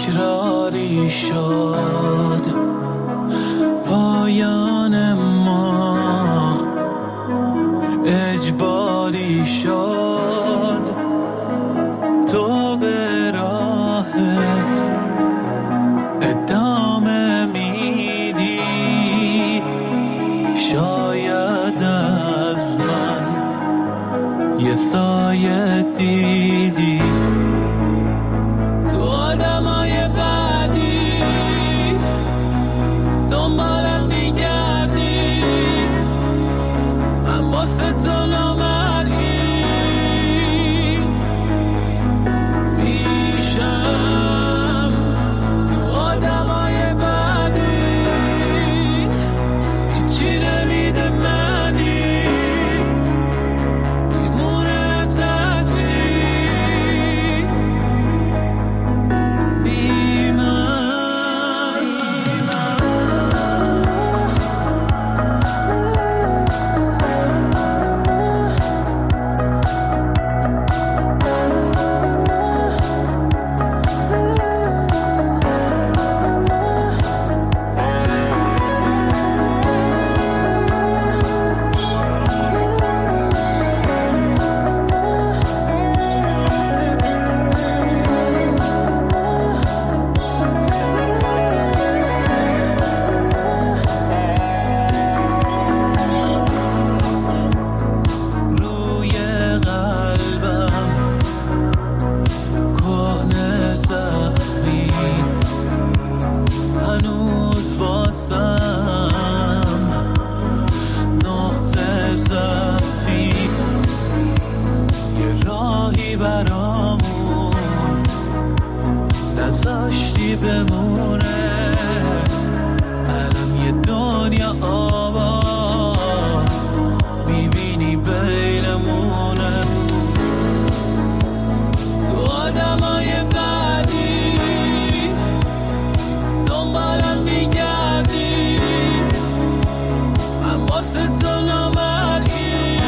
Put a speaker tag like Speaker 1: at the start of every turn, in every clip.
Speaker 1: تکراری شد پایان ما، اجباری شد تو به راحت ادامه میدی. شاید از من یه سایه دیدی تو آدمای بعدی، دنبالم میگردی، من واسه تو نامرئی میشم. تو آدمای بعدی هیچی نمیده منی، میمونه ترجیح بی من. روی قلبم کهنه زخمی، هنوز واسم نقطه ضعفی. یه راهی برامون نذاشتی بمونه، الان یه دنیا آباد میبینی بینمونه. تو آدمای بعدی دنبالم میگردی، من واسه تو نامرئی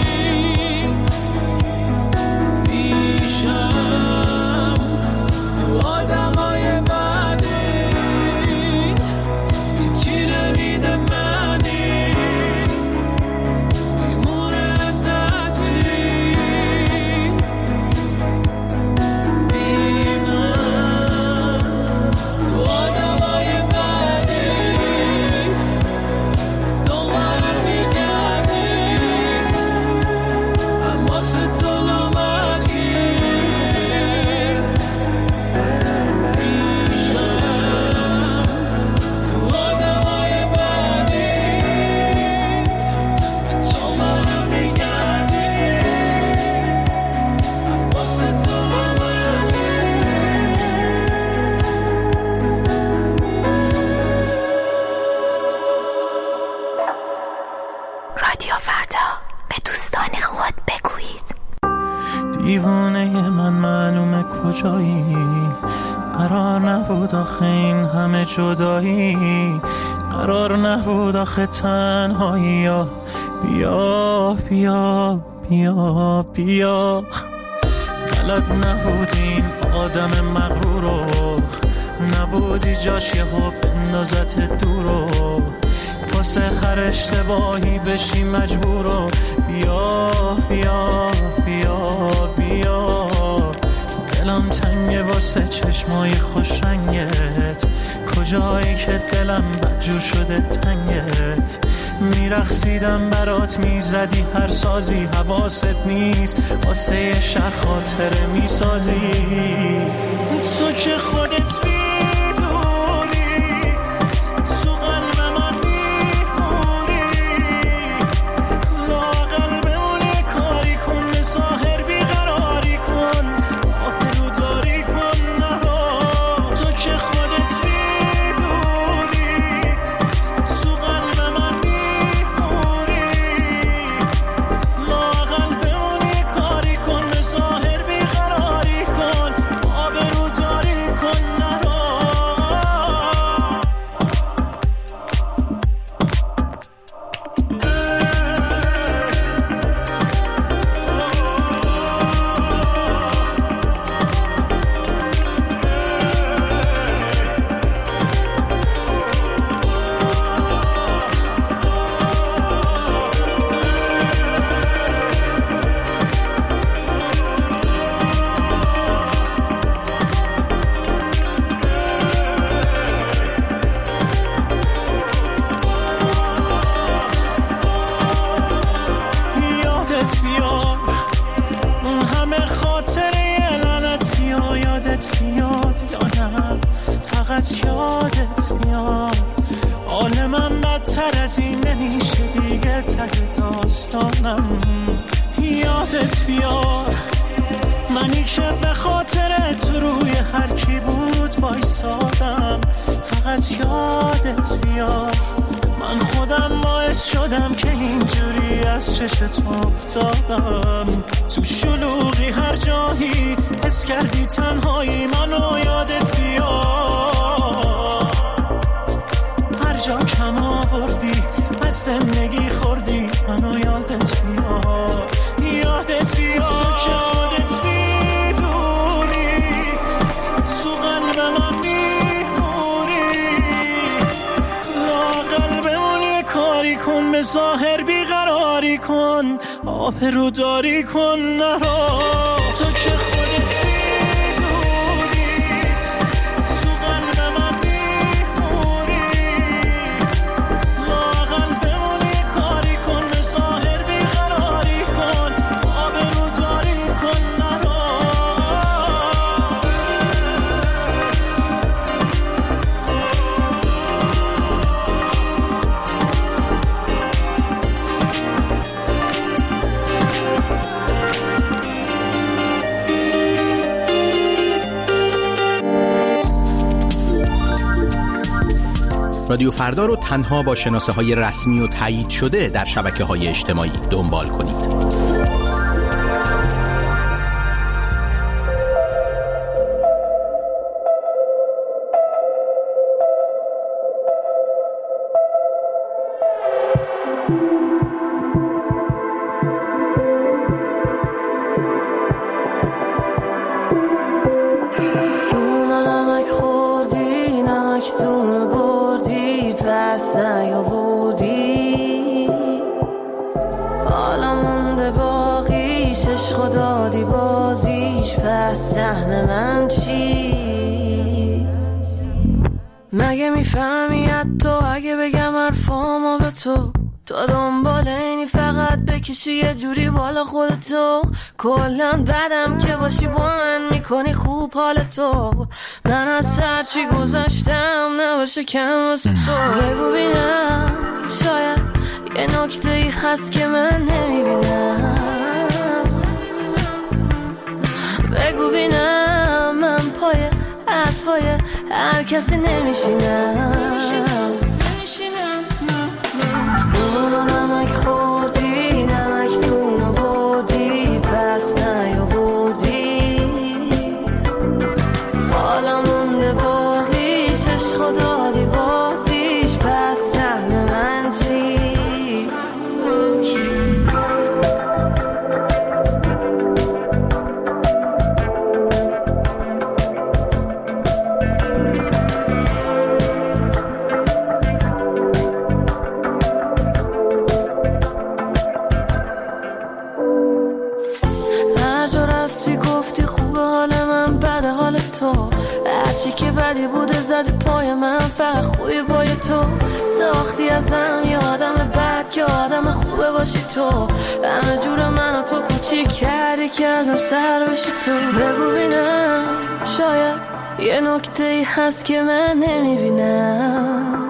Speaker 1: میشم. تو آدمای بعدی هیچی نمیده منی، میمونه ترجیح بی من. تو آدمای بعدی دنبالم میگردی، من واسه تو نامرئی میشم. تو آدمای بعدی دنبالم میگردی، من واسه تو نامرئی.
Speaker 2: رادیو فردا، به دوستان خود بگویید.
Speaker 1: دیوانه من معلومه کجایی، قرار نبود آخه این همه جدایی، قرار نبود آخه تنهایی. یا بیا بیا بیا بیا، بلد نبود این آدم مغرور رو، نبودی جاش یهو بندازت دور رو، واسه هر اشتباهی بشی مجبور رو. بیا بیا بیا بیا، دلم تنگه واسه چشمای خوش رنگت، کجایی که دلم بدجور شده تنگت. میرقصیدم برات، میزدی هر سازی، حواست نیست واسه یه شهر خاطره میسازی. تو که خودت آبرو داری کن، نرو یادت بیار، منی که به خاطرت روی هر کی بود وایسادم، فقط یادت بیار. من خودم باعث شدم که اینجوری از چشت افتادم، تو شلوغی هر جایی حس کردی تنهایی، منو یادت بیار. هر جا کم آوردی از زندگی خوردی، منو یادت بیار، یادت بیار که خودت میدونی تو قلب من میمونی. لااقل بمون یه کاری کن، به ظاهر بیقراری کن، آبرو داری کن، نرو تو که خودت میدونی تو قلب من میمونی. لااقل بمون یه کاری کن، به ظاهر بیقراری کن، آبرو داری کن، نرو.
Speaker 3: رادیو فردا رو تنها با شناسه‌های رسمی و تایید شده در شبکه‌های اجتماعی دنبال کنید.
Speaker 4: مگه میفهمی حتی اگه بگم حرفامو به تو دنبال اینی فقط بکشی یه جوری بالا خودتو؟ کلن بدم که باشی با من میکنی خوب حالتو. من از هرچی گذشتم نباشه کم واسه تو. بگو بینم شاید یه نکته ای هست که من نمیبینم. بگو بینم من پای حرفای هر کسی نمیشینم. نون نمک خوردی نمک دونو بودی پس نیاوردی. حالا مونده باقیش عشق دادی بازیش، پس سهم من چی؟ هرچی که بدی بوده زدی پای من، فقط خوبی پای تو ساختی ازم یه آدم بد که آدم خوبه باشی تو. همه جور من و تو کوچیک کردی که ازم سر بشی تو. بگو بینم شاید یه نکته ای هست که من نمیبینم.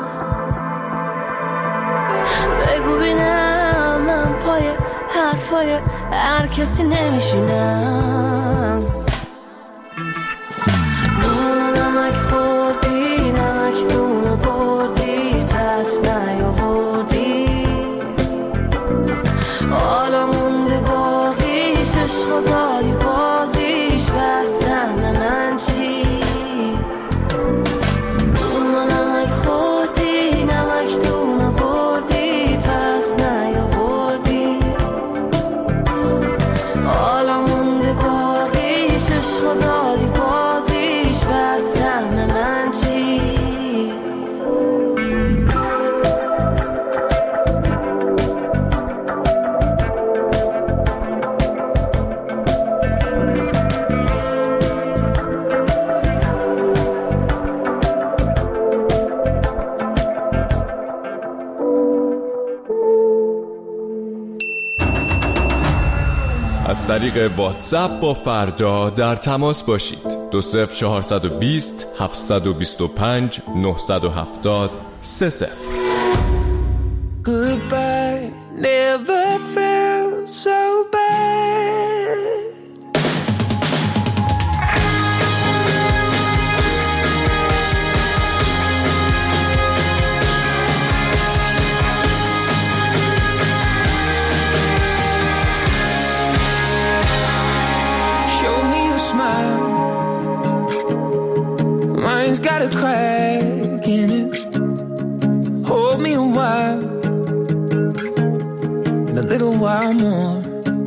Speaker 4: بگو بینم من پای حرفای هر کسی نمیشینم. نمک خوردی نمک دونو بردی پس نیاوردی. حالا مونده باقیش عشق داری بازیش، پس سهم من چی؟ نمک خوردی نمک دونو بردی پس نیاوردی. حالا مونده باقیش عشق داری بازیش، پس سهم من چی؟
Speaker 5: از طریق واتساپ با فردا در تماس باشید. 20420 725 970 30.
Speaker 6: Goodbye never felt so bad. Heart's got a crack in it. Hold me a while, and a little while more.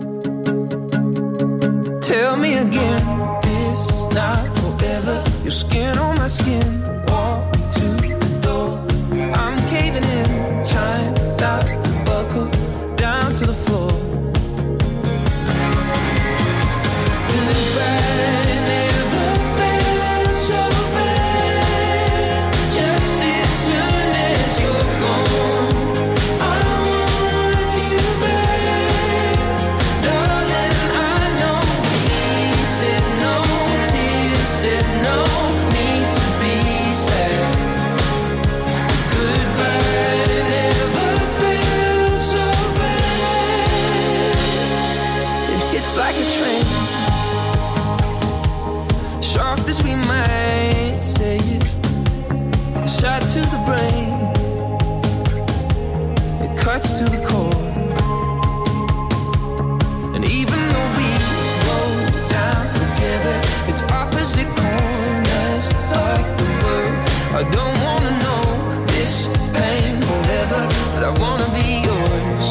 Speaker 6: Tell me again, this is not forever. Your skin on my skin, walk me to the door. I'm caving in, trying not to buckle down to the floor. Like a train, soft as we might say it, a shot to the brain, it cuts to the core. And even though we go down together, it's opposite corners of the world. I don't wanna know this pain forever, but I wanna be yours.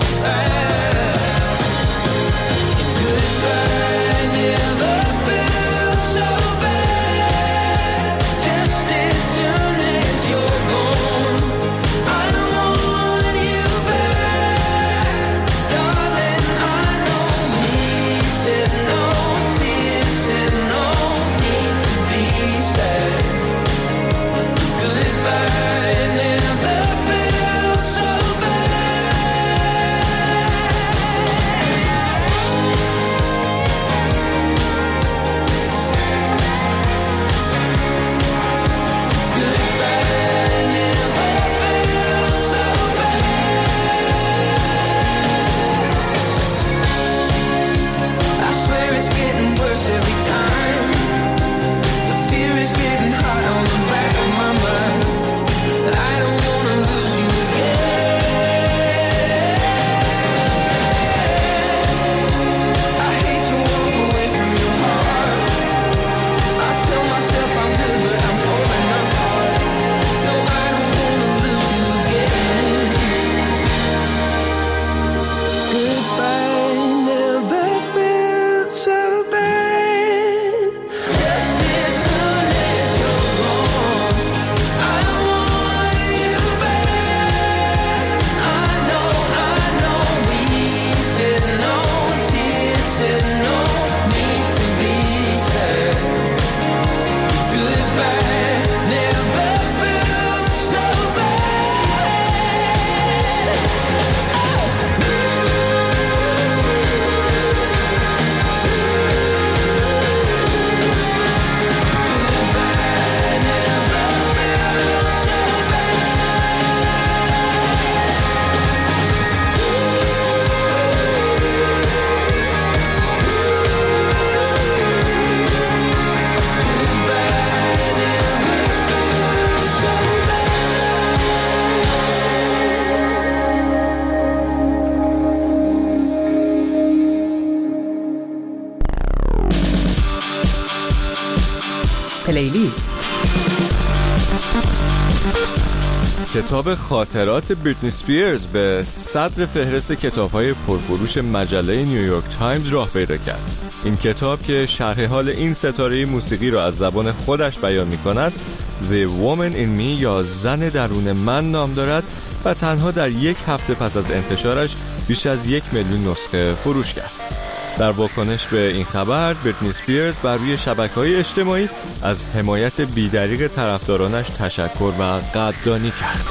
Speaker 7: پلیلیست.
Speaker 5: کتاب خاطرات بریتنی سپیرز به صدر فهرست کتاب‌های پرفروش مجله نیویورک تایمز راه پیدا کرد. این کتاب که شرح حال این ستاره موسیقی را از زبان خودش بیان می‌کند، The Woman in Me یا زن درون من نام دارد و تنها در یک هفته پس از انتشارش بیش از 1,000,000 نسخه فروش کرد. در واکنش به این خبر، بریتنی سپیرز بر روی شبکه‌های اجتماعی از حمایت بی‌دریغ طرفدارانش تشکر و قدردانی کرد.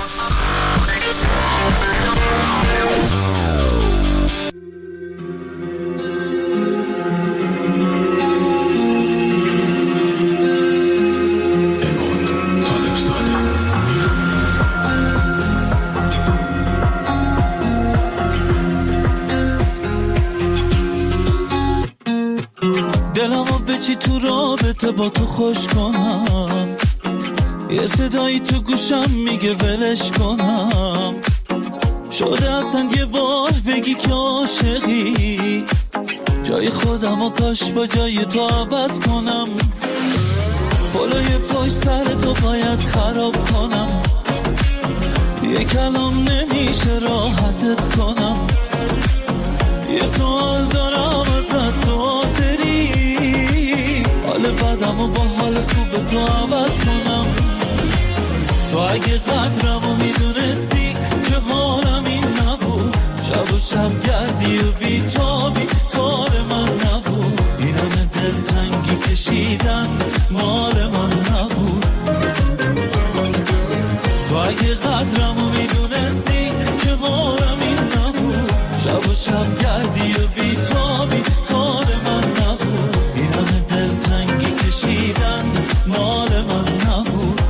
Speaker 1: دلمو بچی تو رابطه با تو خوش کنم، یه صدایی تو گوشم میگه ولش کنم، شده اصلا یه بار بگی که عاشقی، جای خودمو کاش با جای تو عوض کنم. بالای پای سر تو باید خراب کنم، یه کلام نمیشه راحتت کنم. یه سوال دارم ازت، تو حاضری حال بدم و با حال خوب تو عوض کنم؟ تو اگه قدرمو میدونستی که حالم این نبود، شب و شب گردی و بیتابی کار من نبود. این همه دلتنگی کشیدن مال من نبود. تو اگه قدرمو میدونستی که حالم این نبود، شب و شب گردی و بیتابی کار من نبود. این همه دلتنگی کشیدن مال من نبود.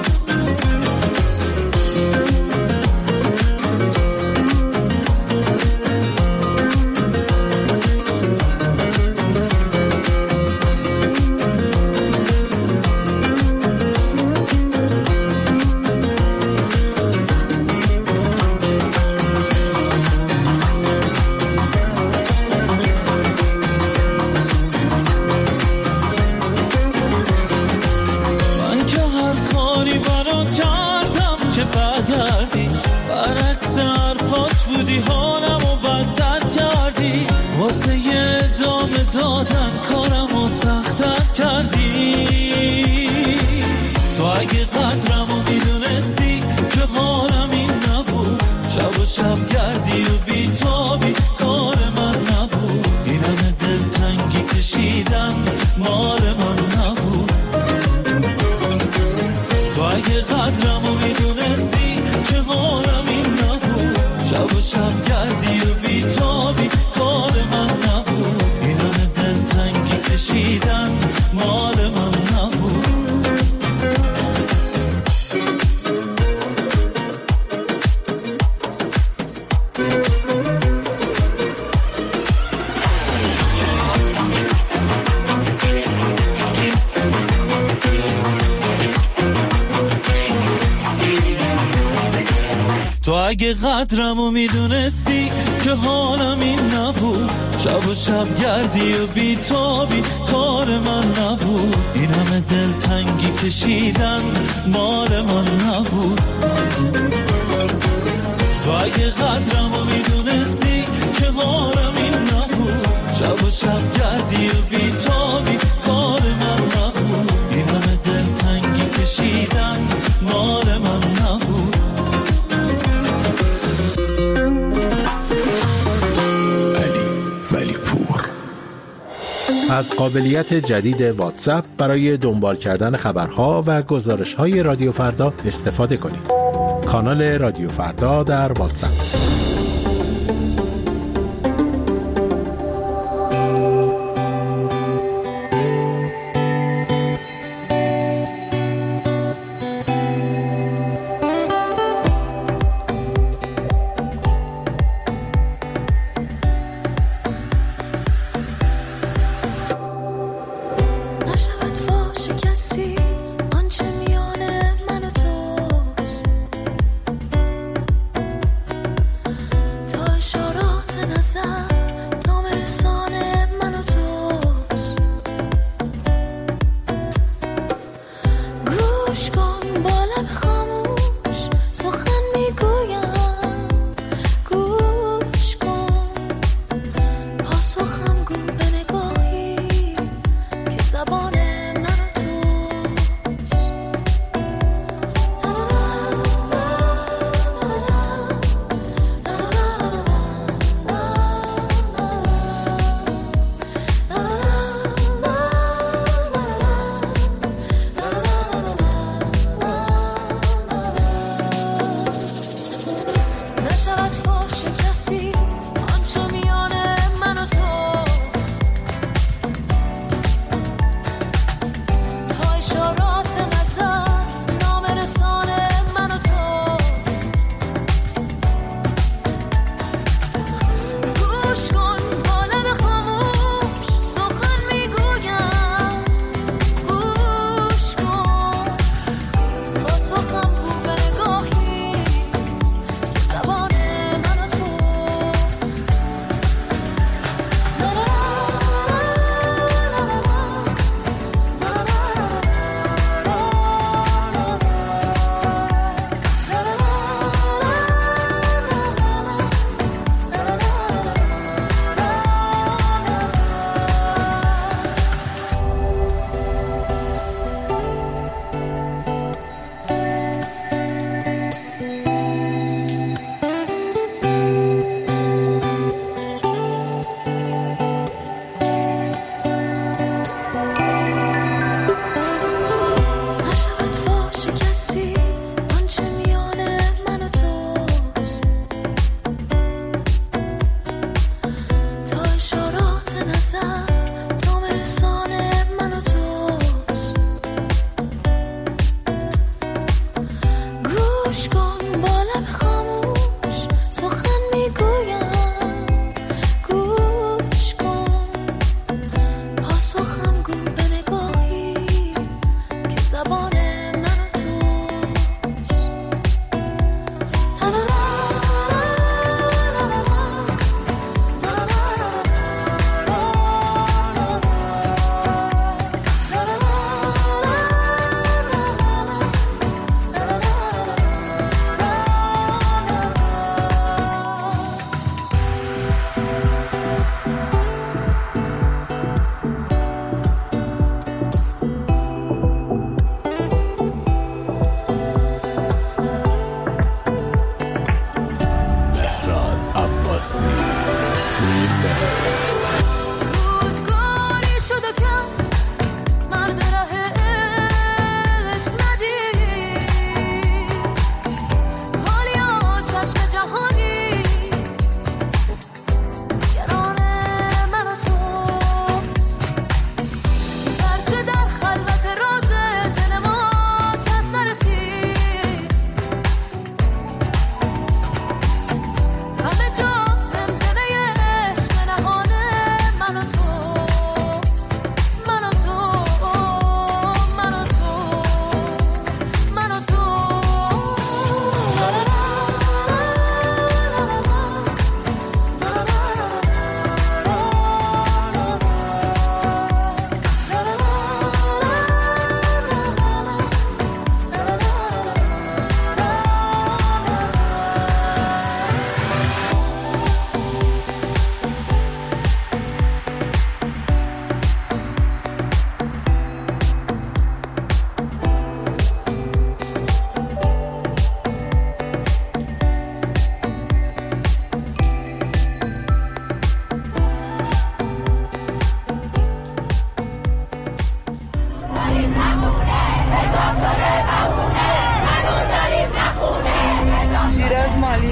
Speaker 1: اگه قدرمو میدونستی که حالم این نبود، شب و شب گردی و بیتابی کار من نبود. این همه دلتنگی کشیدن مال من نبود. تو اگه قدرمو میدونستی که حالم این نبود، شب و شب گردی و بیتابی کار من نبود. این همه دلتنگی کشیدن مال من نبود.
Speaker 3: از قابلیت جدید واتساپ برای دنبال کردن خبرها و گزارش‌های رادیو فردا استفاده کنید. کانال رادیو فردا در واتساپ.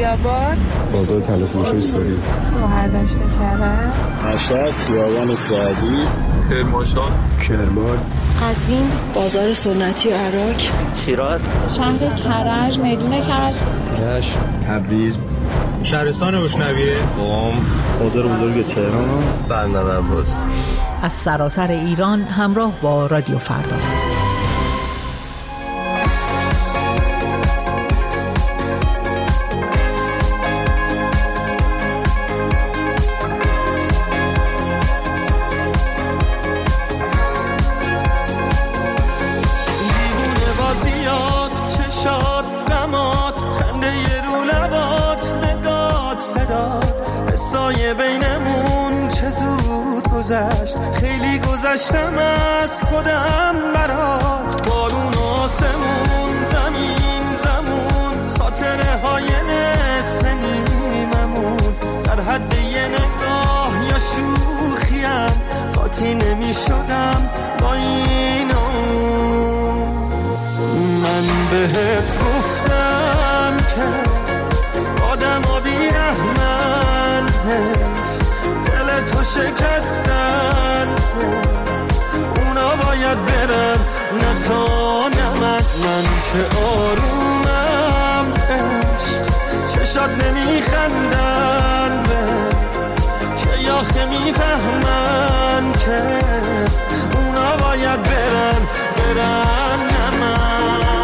Speaker 7: علی‌آباد،
Speaker 8: بازار تلفروشی سوری،
Speaker 7: شهردشت کرج،
Speaker 9: مشهد، خیابان سعدی،
Speaker 5: کرمانشاه،
Speaker 8: کرمان،
Speaker 10: قزوین، بازار سنتی و عراق،
Speaker 11: شیراز،
Speaker 12: شهر کرج، میدون کرج،
Speaker 8: رشت، تبریز،
Speaker 13: شهرستان بشنویه،
Speaker 14: قم، بازار بزرگ تهران،
Speaker 15: بندر عباس.
Speaker 16: از سراسر ایران همراه با رادیو فردا.
Speaker 1: خیلی گذشتم از خودم برات، بارون آسمون، زمین زمون، خاطره های نصف نیممون، در حد یه نگاه یا شوخیم قاطی نمی شدم با اینو. من بهت گفتم که آدم ها بی رحمن، دل تو شکستن، اونا باید برن نه تا نه من که آرومم، عشق چشات نمیخندن که یاخه میفهمن که اونا باید برن نه من.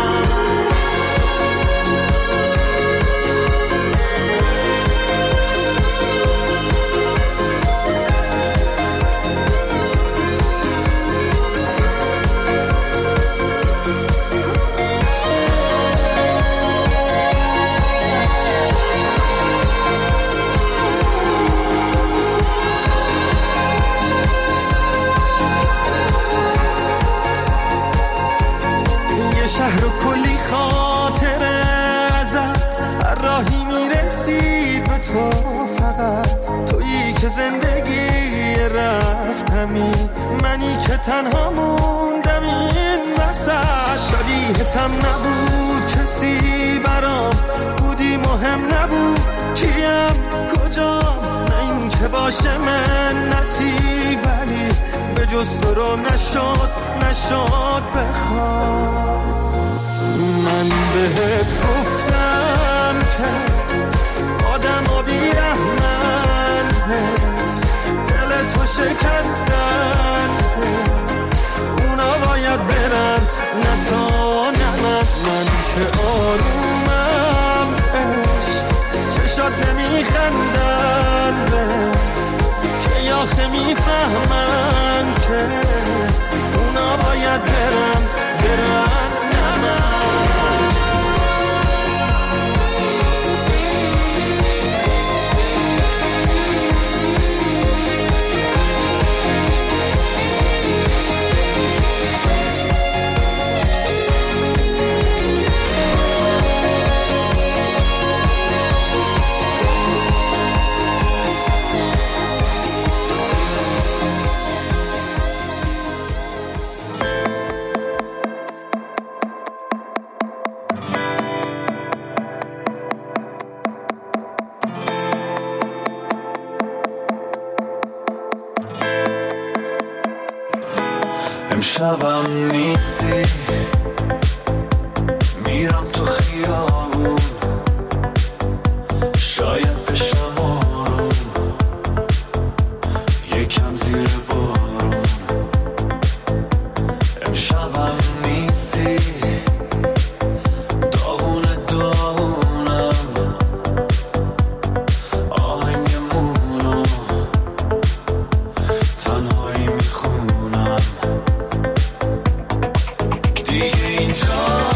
Speaker 1: شهر و کلی خاطره ازت، هر راهی میرسید به تو، فقط تویی که زندگی رفتمی، منی که تنها موندم این وسط. شبیهتم نبود کسی برام، بودی مهم نبود کیم کجام، نه این که باشه منتی، ولی به جز تو رو نشد بخوام. من بهت گفتم که آدم ها بی رحمن، دل تو شکستن، اونا باید برن نه تا نه من که آرومم، عشق چشات نمیخندن که یاخه میفهمن که اونا باید برن نه من.
Speaker 6: امشبم نیستی، میرم تو خیابون، شاید بشم آروم، یکم زیر بارون. امشبم نیستی، داغونم، آهنگمونو تنهایی میخونم. دیگه اینجا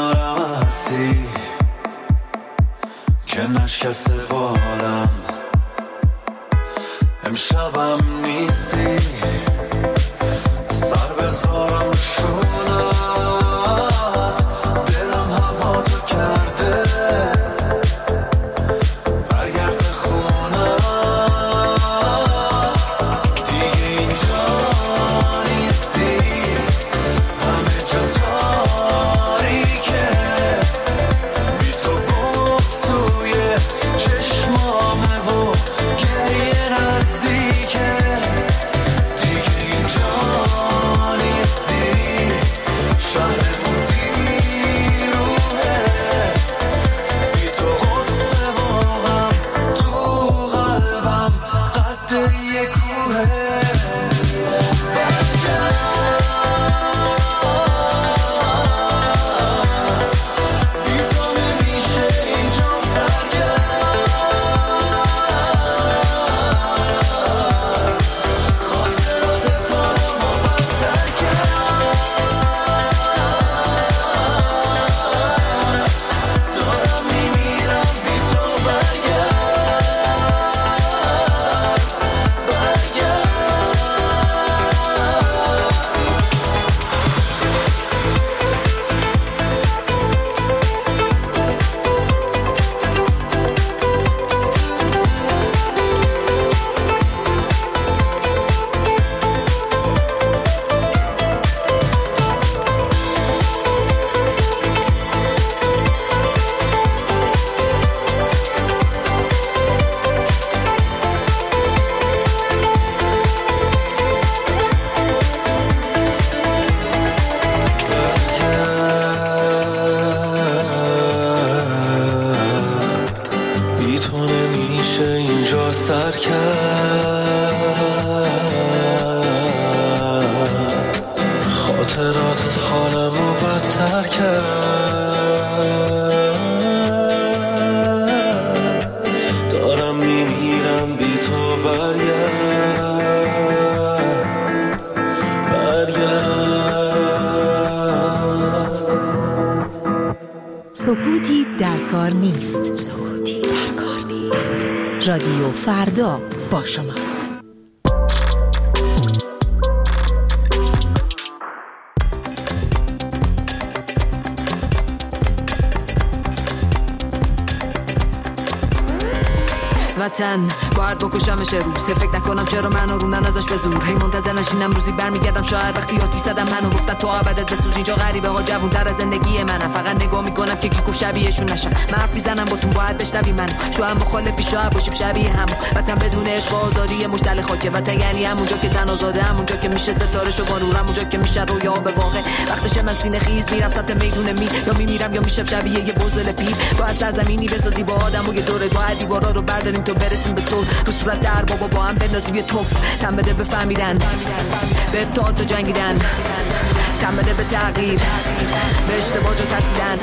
Speaker 11: کنارم هستی که نشکسته بالم، امشبم نیستی سر بذارم شونت، دلم هوا تو کرده برگرد به خونه، دیگه اینجا نیستی، همه جا تاریکه، بی تو بغض توی چشمامه و گریه نزدیکه، دیگه اینجا نیستی، شهرمون بیروحه، بی تو غصه و غم تو قلبم قد یه کوهه. بی تو نمیشه اینجا سرگرد، خاطرات تنمو بدتر کرد، دارم میمیرم بی تو بی تو نمیشه اینجا سر کرد، خاطراتت حالمو بدتر کرد، دارم میمیرم بی تو
Speaker 16: سکوتی در کار نیست. سکوتی در کار نیست. رادیو فردا با شماست.
Speaker 15: وطن باید بکشمش روز، فکر نکنم چرا منو روندن ازش به زور، هی منتظر نشینم روزی برمیگردم، شاید وقتی آتی زدم منو گفتن تو ابدت بسوز، اینجا غریبه ها جوون در از زندگی منم، فقط نگاه میکنم که کیکو شبیهشون نشم، من حرف میزنم باتون باید بشنوی منو، شاید مخالفی شاید باشیم شبیه هم، وطن بدون عشق و آزادی مشتل خاکه، وطن یعنی همونجا که تن آزاده، همونجا که میشه ستاره شو با نور، همونجا که میشه رویا به واقع، وقتشه من سینه خیز میرم سمت میدون میر، یا میمیرم یا میشم شبیه یه بزدل پیر، باید سرزمینی بسازی با آدم و یه دوره، باید دیوارا رو برداریم تو برسیم به صلح، رو صورت در بابا با هم بندازیم یه توف، تن بده به فهمیدن، به اتحاد و جنگیدن، تن بده به تغییر، به اشتباه جو ترسیدن.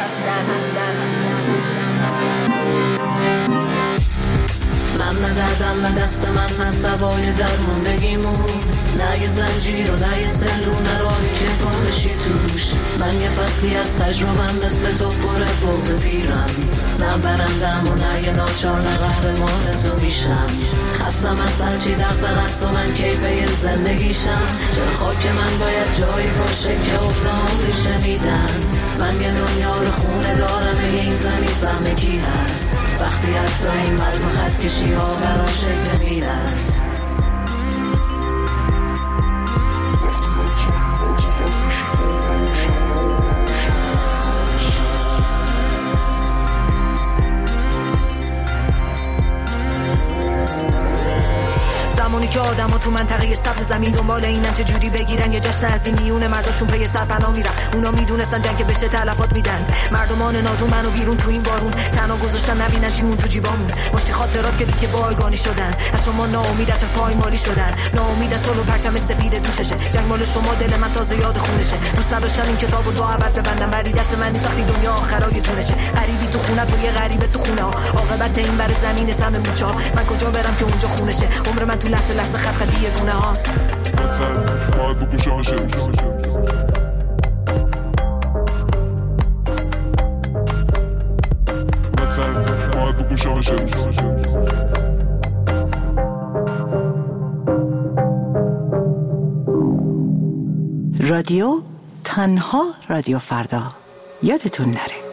Speaker 17: من نه دردم نه دست من از دوای درموندگیمون، نه یه زنجیر و نه یه سلو، نه راهی که گم بشی توش، من یه فصلی از تجربم مثل تو پر فوز پیرم، نه برندم و نه یه ناچار، نه قهرمان تو میشم، خستم از هرچی دغدغه است و من کیفه زندگیشم، چه خاک من باید جایی باشه که افتام ریشه میدن، من یه دنیا رو خونه دارم، این زمین سهم کی هست، وقتی حتی این مرز و خط کشی ها برام شکل میرست.
Speaker 15: زمانی که آدم ها تو منطقه سطح زمین دنبال اینن چه جوری بگیرن یه جشن از این میونه، مرداشون پی سرپناه میرن، اونا میدونستن جنگ بشه تلفات میدن، مردمان نادون منو بیرون تو این بارون، تنها گذاشتن نبینن چیمون تو جیبامون، مشتی خاطرات که دیگه بایگانی شدن، از شما ناامید از پایمالی شدن، ناامید از صلح و پرچم سفید دوششه، جنگ مال شما دل من تازه یاد خونشه، دوست نداشتم این کتابو تا ابد ببندم، ولی دست من نیست وقتی دنیا آخرای جونشه، غریبی تو خونه تو یه غریبه تو خونه ها، عاقبت این بر زمین سم موچا، من کجا برم که اونجا خونشه، عمر من تو لحظه لحظه خط خطی گونه هاست.
Speaker 18: پوشامش روز.
Speaker 19: رادیو تنها رادیو فردا، یادتون نره.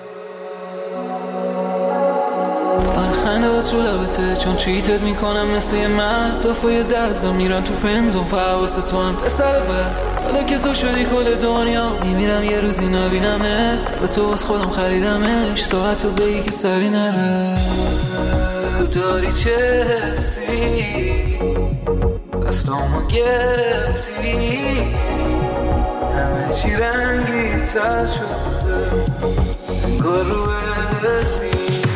Speaker 20: خنده تو لبته چون چیتت میکنم مثل یه مرد، دفعه دستم میرن تو فنزون فحواست تو هم پسر بر. حالا که تو شدی کل دنیا میمیرم یه روزی نبینمت، به تو از خودم خریدمش تو حتی بگی که سری نره. بگو داری چه حسی دستامو گرفتی، همه چی رنگی تر شده انگار رو حسی.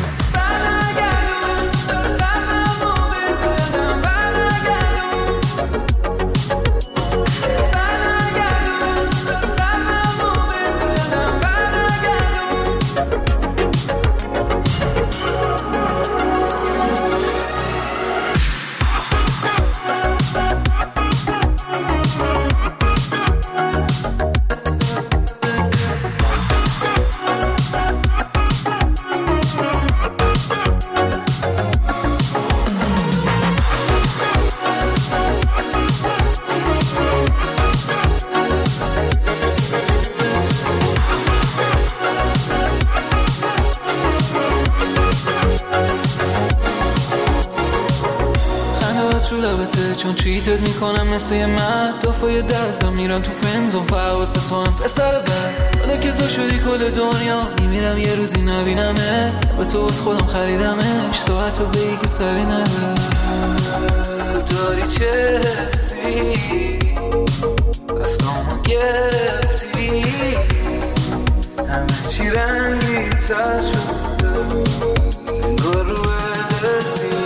Speaker 20: چون چیتت میکنم مثل یه مرد، دفعه دستم میرن تو فنزون فحواست تو هم پسر بر. حالا که تو شدی کل دنیا میمیرم یه روزی نبینمه، به تو از خودم خریدمش تو حتی بگی که سری نره. بگو داری چه حسی دستامو گرفتی، همه چی رنگی تر شده انگار رو حسی.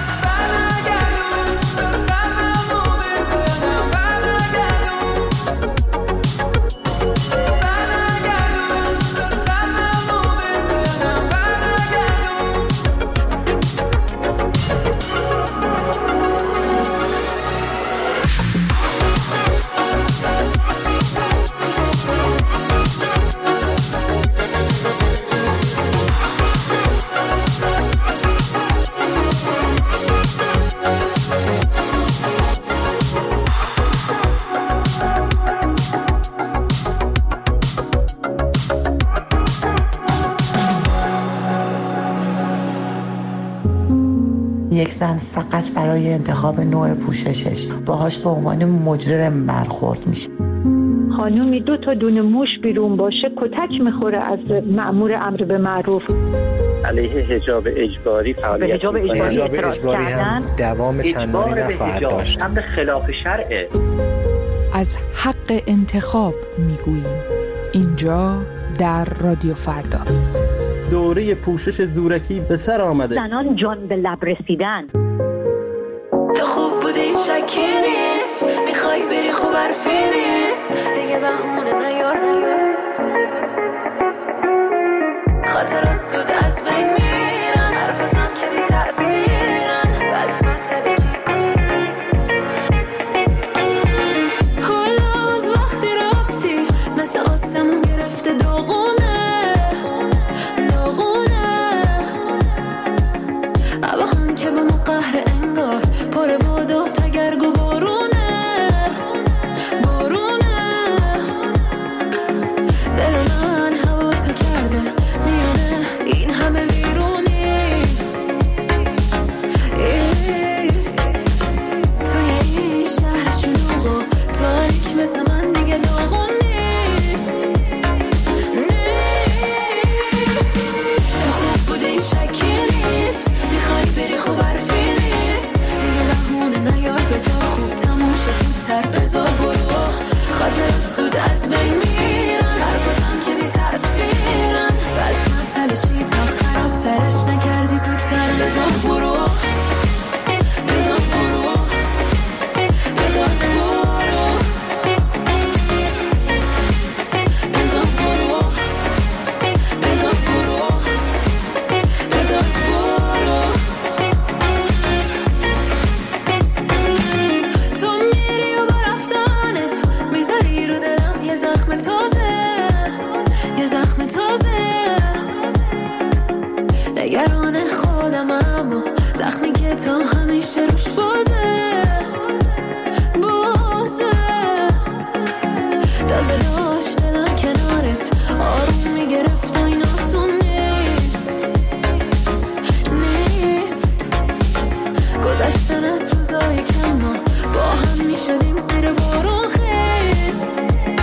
Speaker 21: یک زن فقط برای انتخاب نوع پوششش باهاش به عنوان مجرم برخورد میشه.
Speaker 12: خانومی 2 تا دونه موش بیرون باشه کتک میخوره از مأمور امر به معروف.
Speaker 22: علیه حجاب اجباری فعالیت
Speaker 12: حجاب اجباری
Speaker 22: هم
Speaker 23: دوام چندانی نخواهد داشت.
Speaker 22: امر خلاف شرعه.
Speaker 24: از حق انتخاب میگوییم اینجا در رادیو فردا.
Speaker 23: دوره پوشش زورکی به سر آمده.
Speaker 12: زنان جان به لب رسیدن.
Speaker 4: تو خوب بودی شکی نیست، میخوای بری خوب حرفی نیست، دیگه بهونه نیار خاطرات زود از بین میرن، حرفتم که بی تأثیرن، بس من تلشید حالا از وقتی رفتی مثل آسمون گرفته داغونه اما هم که به ما قهر انگار پر باد و تگرگ و بارونه دل من هوا تو کرده میونه این همه ویرونی توی این شهر شلوغ و تاریک مثل من دیگه داغون نیست تو خوب بوده این شکی نیست، میخوای بری خوب حرفی نیست، دیگه بهونه نیار بذار خوب تموم شد زودتر بذار برو، خاطرات زود از بین میرن، حرفاتم که بی تأثیرن، بس من تلشی تا خراب ترش نکردی زودتر بذار برو بذار برو بذار برو بذار برو بذار برو بذار برو. تو میری و با رفتنت میذاری رو دلم یه زخم تازه، یه زخم تازه، دلم، اما زخمی که تا همیشه روش بازه تازه داشت دلم کنارت آروم میگرفت و این آسون نیست گذشتن از روزای کم ما با هم میشدیم زیر بارون خیس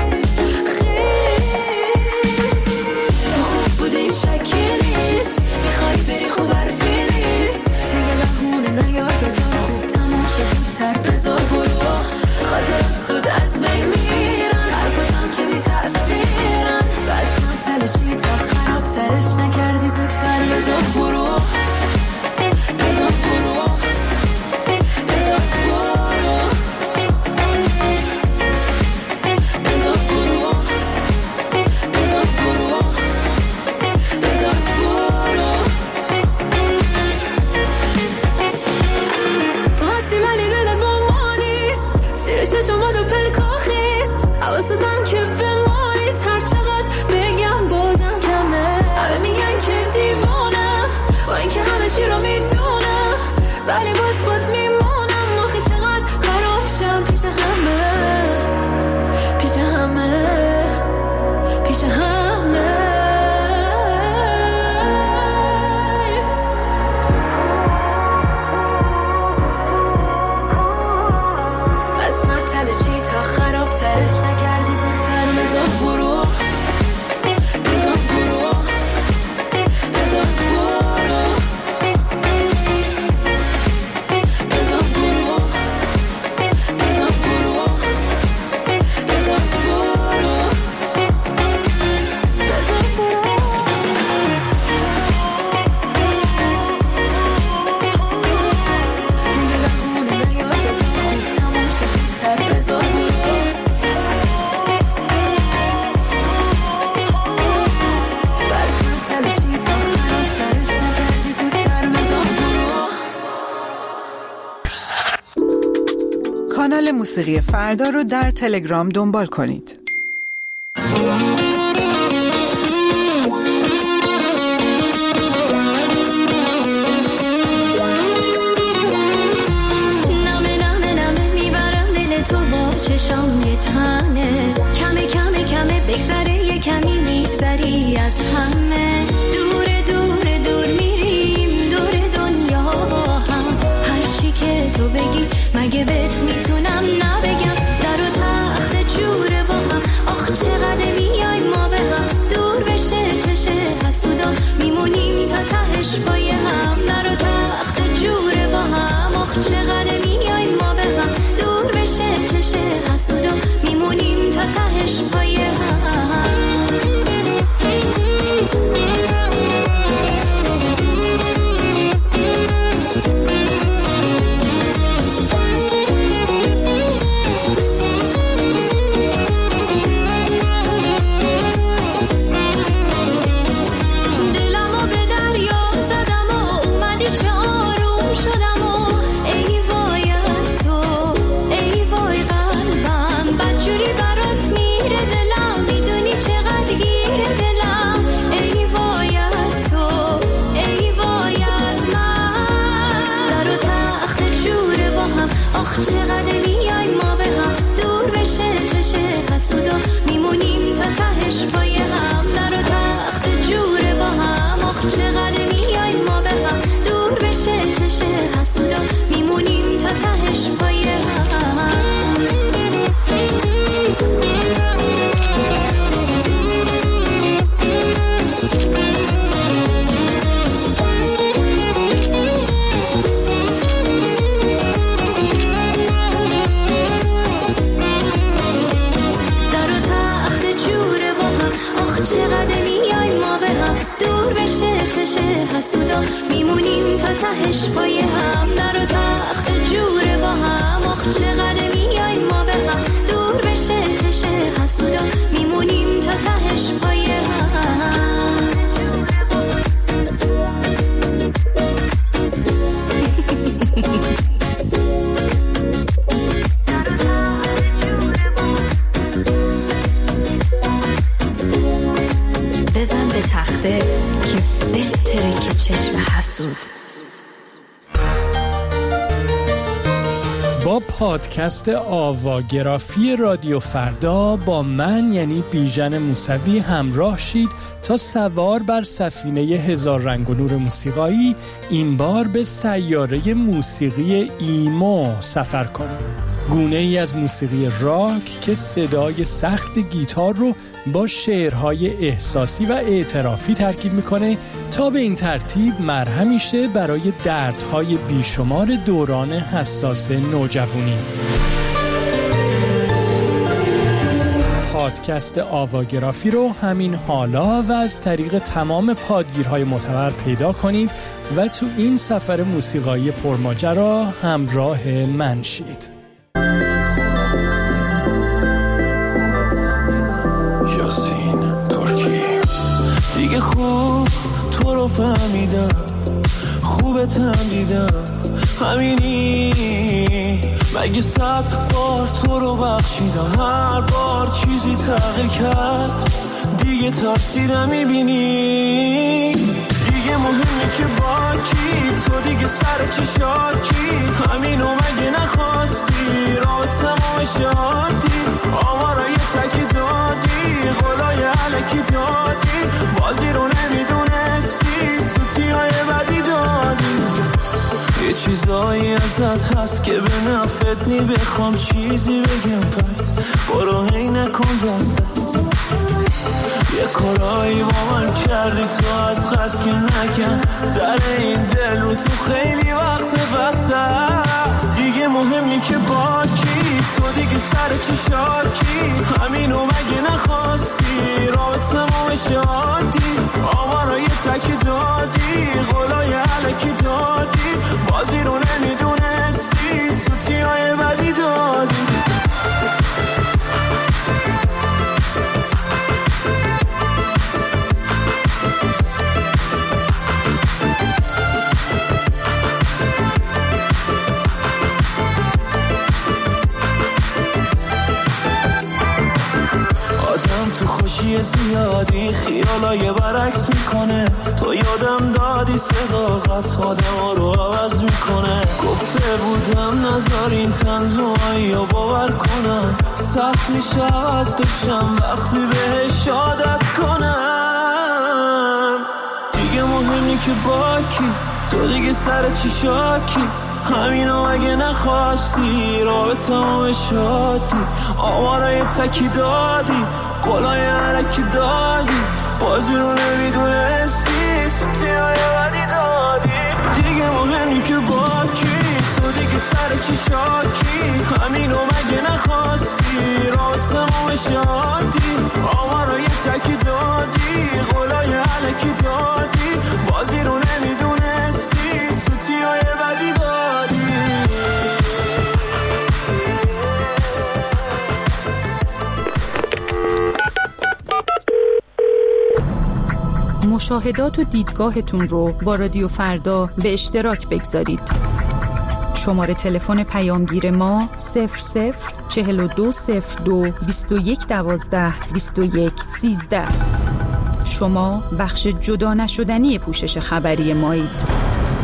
Speaker 4: تو خوب بودی شکی نیست میخوای بری خوب حرفی نیست دیگه بهونه نیار بذار خوب تموم شه زودتر بذار برو خاطرات زود از بین میرن حرفاتم که بی تأثیرن بس من تلشی تا خراب ترش نکردی زودتر بذار برو بذار برو بذار برو بذار برو بذار برو بذار برو تو هستی ولی دلت با ما نیست زیر چشمات و پلکاخیست حواستم که به ما نیست هر چقدر بگم بازم کمه همه میگن که دیوانم با اینکه همه چی رو میدونم ولی باز خود میمونم آخه چقدر خراب شم پیش همه پیش همه پیش همه بس من تلشی تا خراب ترش نکردی زودتر بذار برو بذار برو بذار برو بذار برو بذار برو بذار برو بذار برو دیگه بهونه نیار بذار خوب تموم شه زودتر بذار برو بس من تلشی تا خراب ترش نکردی زودتر بذار برو
Speaker 24: کانال موسیقی فردا رو در تلگرام دنبال کنید.
Speaker 4: نمه میبرم دل تو با چشام یه تنه کمه بگذره یه کمی میگذری از همه دور میریم دور دنیا با هم هرچی که تو بگی مگه بهت میتونم نبگم در و تخت جوره با هم آخ چقدر میای ما به هم دور بشه چشه حسودا میمونیم تا تهش پای هم در و تخت جوره با هم آخ چقدر میای ما به هم دور بشه چشه حسودا میمونیم تا تهش پای هم دلمو به دریا زدم و اومدی چه آروم شدم و ای وای از تو ای وای قلبم بدجوری برات میره دلم میدونی چقدر گیره دلم ای وای از تو ای وای از من در و تخت جوره با هم آخ چقدر میای ما به هم دور بشه چشه حسودا میمونیم تا تهش پای هم در و تخت جوره با هم آخ چقدر میای ما به هم دور بشه چشه حسودا میمونیم تا تهش پای هم در و تخت جوره با هم آخ چقدر میای ما به هم دور بشه چشه حسودا میمونیم تا تهش پای هم در و تخت جوره با هم آخ چقدر میای ما به هم دور بشه چشه حسودا میمونیم تا تهش پای هم
Speaker 16: بزن به تخته که بتره که چشم حسود
Speaker 1: با پادکست آواگرافی رادیو فردا با من یعنی بیژن موسوی همراه شید تا سوار بر سفینه هزار رنگ و نور موسیقایی این بار به سیاره موسیقی ایمو سفر کنیم. گونه ای از موسیقی راک که صدای سخت گیتار رو با شعرهای احساسی و اعترافی ترکیب میکنه تا به این ترتیب مرهمی شه برای دردهای بیشمار دوران حساس نوجوانی. پادکست آواگرافی رو همین حالا و از طریق تمام پادگیرهای معتبر پیدا کنید و تو این سفر موسیقایی پرماجرا همراه من شید. دیگه خوب تو رو فهمیدم، خوبتم دیدم، همینی مگه 100 بار تو رو بخشیدم، هر بار چیزی تغییر کرد، دیگه ترسیدم میبینی، دیگه مهمه که با کی، تو دیگه سر چی شاکی، همینو مگه نخواستی، راه تمام شادی، آمارای تکی دادی، قولای علکی دادی، بازی رو نمیدونستی، سوتی های بدی دادی، یه چیزایی ازت هست که به نفت نی، بخوام چیزی بگم پس برو هی نکن دست دست، یه کارایی با من کردی تو از قصد که نکن، زره این دل رو تو خیلی وقت بسته، دیگه مهمی که با کی، تو دیگه سر چی شاکی، همینو مگه نخواستی، راه تمام شادی، آمارای تکی دادی، قولای علکی دادی، بازی رو نمیدونستی، سوتی های بدی دادی. زیادی خیالای برعکس میکنه، تو یادم دادی صداقت آدم رو عوض میکنه، گفته بودم نذارین تنهایی رو باور کنم، سخت میشه عوض بشم وقتی بهش عادت کنم، دیگه مهمی که با کی، تو دیگه سر چی شاکی، همینو اگه نخواستی، راه تمام شادی، آمارای تکی دادی، قولای علکی دادی، بازی رو نمیدونستی، سوتی های بدی دادی، دیگه مهمی که با کی، تو دیگه سر چی شاکی، همینو مگه نخواستی، راه تمام شادی، آمارای تکی دادی، قولای علکی دادی، بازی رو نمیدونستی، سوتی های بدی دادی.
Speaker 24: مشاهدات و دیدگاهتون رو با رادیو فردا به اشتراک بگذارید. شماره تلفن پیامگیر ما 004202 2112 2113. شما بخش جدا نشدنی پوشش خبری مایید.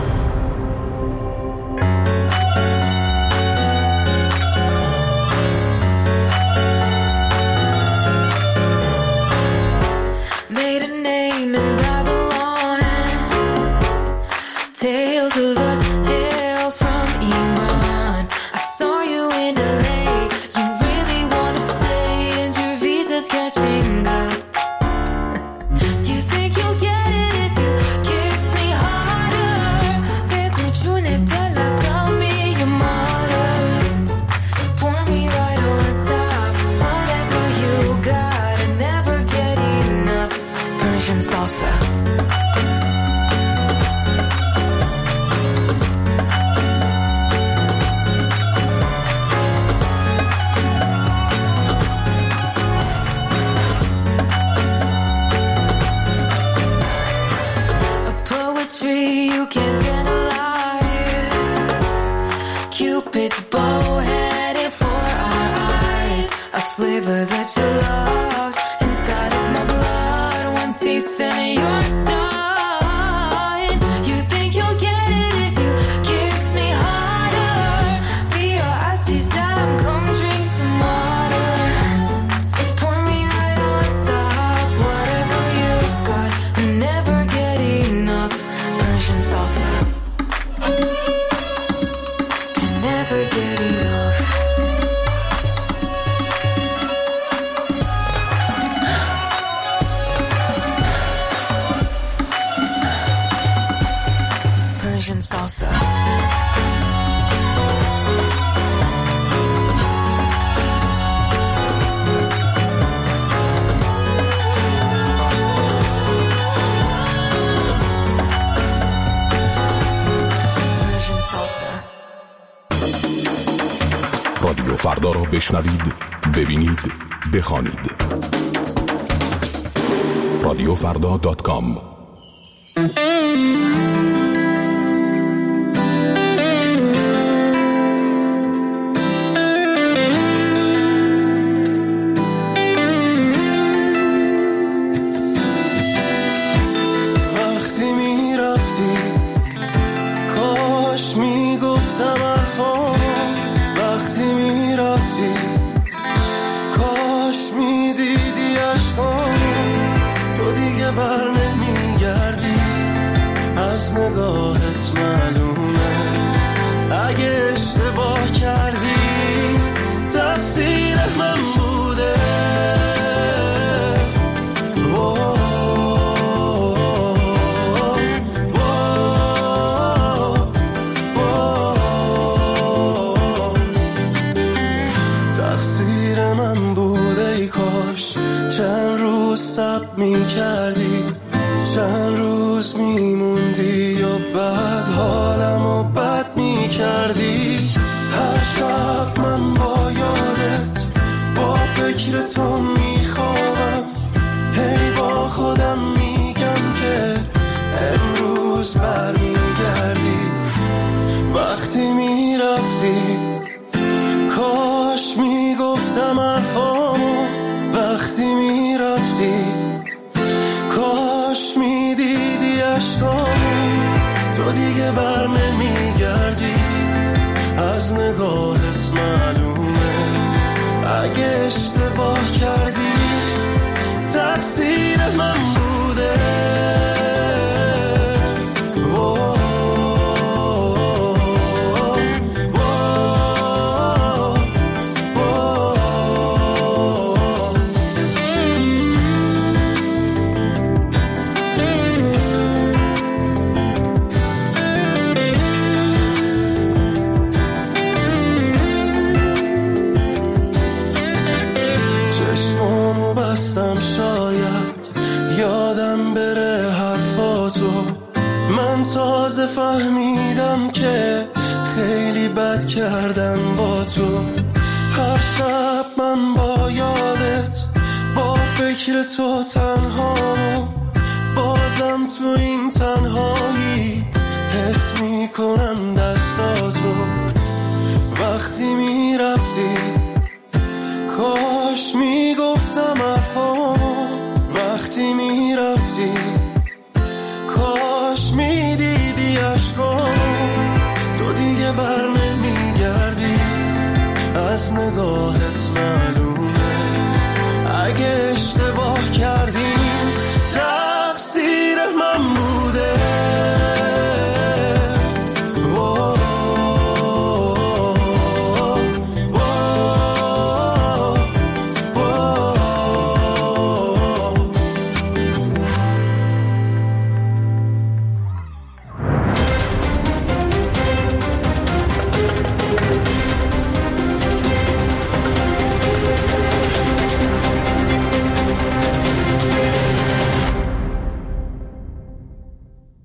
Speaker 4: flavor that you love inside of my blood. One taste and you're done. You think you'll get it if you kiss me harder. Be your ice
Speaker 2: salsa.
Speaker 3: رادیو فردا را بشنوید، ببینید، بخوانید. radiofrda.com.
Speaker 1: وقتی می رفتی کاش می گفتم حرفام، وقتی می رفتی کاش می دیدی عشقام، تو دیگه بر نمی گردی، از نگاهت معلومه اگه اشتباه کردی تقصیر من بوده. تقصیر من بوده، ای کاش چند روز صبر می کردی، چند روز می موندی و بعد حالمو بد می کردی. هر شب من با یادت با فکر تو می خوابم، هی با خودم میگم که امروز بر می گردی. وقتی می رفتی کاش می گفتم حرفامو، وقتی می رفتی کاش می دیدی عشقامو، تو دیگه بر نمی گردی، از نگاهت معلومه اگه اشتباه کردی تقصیر من بوده. چشمامو بستم شاید یادم بره حرفاتو، من تازه فهمیدم که خیلی بد کردم با تو. هر شب من با یادت با فکر تو تنهامو، بازم تو این تنهایی حس میکنم دستاتو. وقتی میرفتی کاش میگفتم حرفامو، وقتی میرفتی کاش میدیدی عشقامو، تو دیگه بر نمیگردی، از نگاهت من